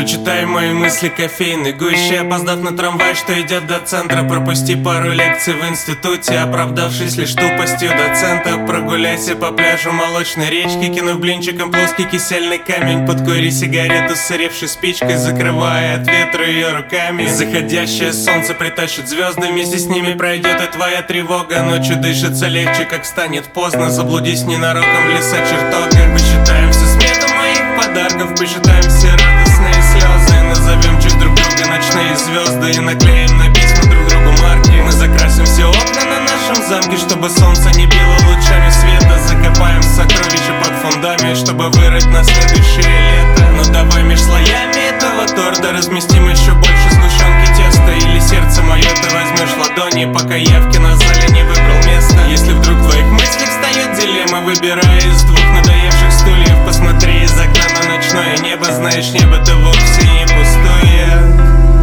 Прочитай мои мысли кофейной гуще, опоздав на трамвай, что идет до центра. Пропусти пару лекций в институте, оправдавшись лишь тупостью доцента. Прогуляйся по пляжу молочной речки, кинув блинчиком плоский кисельный камень. Подкури сигарету с сыревшей спичкой, закрывая от ветра ее руками. Заходящее солнце притащит звезды, вместе с ними пройдет и твоя тревога. Ночью дышится легче, как станет поздно. Заблудись ненароком в леса чертога. Посчитаем всю смету моих подарков, посчитаем все радостные слезы. Назовем чуть друг друга ночные звезды и наклеим на письма друг другу марки. Мы закрасим все окна на нашем замке, чтобы солнце не било лучами света. Закопаем сокровища под фундамент, чтобы вырыть на следующее лето. Но давай меж слоями этого торта разместим еще больше сгущенки теста. Или сердце мое ты возьмешь в ладони, пока я в кинозале не выбрал место. Если вдруг в твоих мыслях встает дилемма, выбирай из двух надоевших стульев. Посмотри из окна на ночное небо, знаешь, небо-то вовсе не пустое.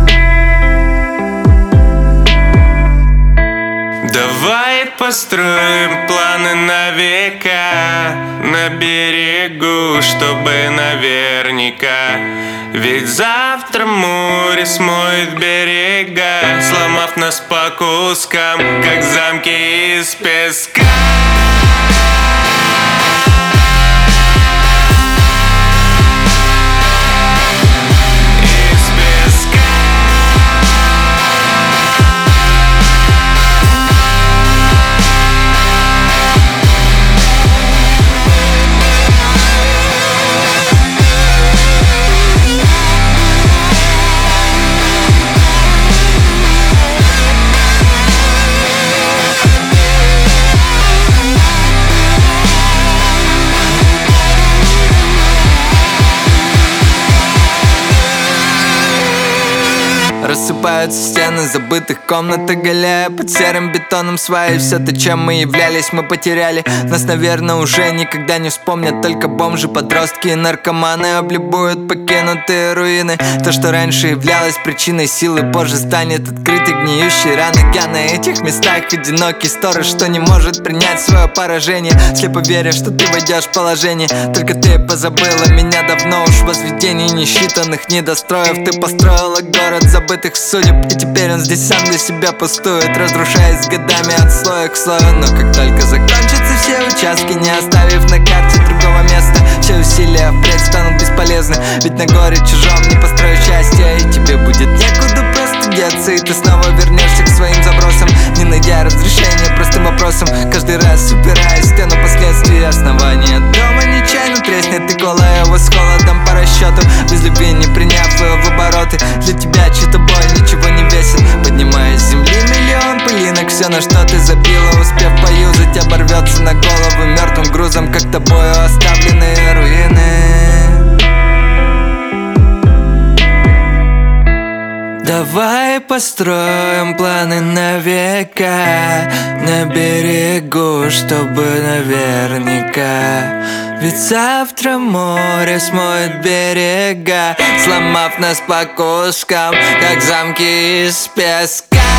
Давай построим планы на века, на берегу, чтобы наверняка. Ведь завтра море смоет берега, сломав нас по кускам, как замки из песка. Рассыпаются стены забытых комнат, оголяя под серым бетоном сваи. Все то, чем мы являлись, мы потеряли. Нас, наверное, уже никогда не вспомнят. Только бомжи, подростки и наркоманы облюбуют покинутые руины. То, что раньше являлось причиной силы, позже станет открытой гниющей раны. Я на этих местах одинокий сторож, что не может принять свое поражение, слепо веря, что ты войдешь в положение. Только ты позабыла меня давно уж. Возведений несчитанных недостроев. Ты построила город забытых судеб, и теперь он здесь сам для себя пустует, разрушаясь годами от слоя к слою. Но как только закончатся все участки, не оставив на карте другого места, все усилия впредь станут бесполезны. Ведь на горе чужом не построю счастья, и тебе будет некуда просто деться. И ты снова вернешься к своим забросам, не найдя разрешения простым вопросом. Каждый раз упираясь в стену последствий, основания дома нечаянно треснет, и колая его с холодом по расчету. Без любви не приняв его в обороты, для тебя чья-то боль ничего не весит. Поднимая с земли миллион пылинок, все, на что ты забила, успев поюзать, оборвется на голову мертвым грузом, как тобою оставленные руины. Давай построим планы на века, на берегу, чтобы наверняка. Ведь завтра море смоет берега, сломав нас по кускам, как замки из песка.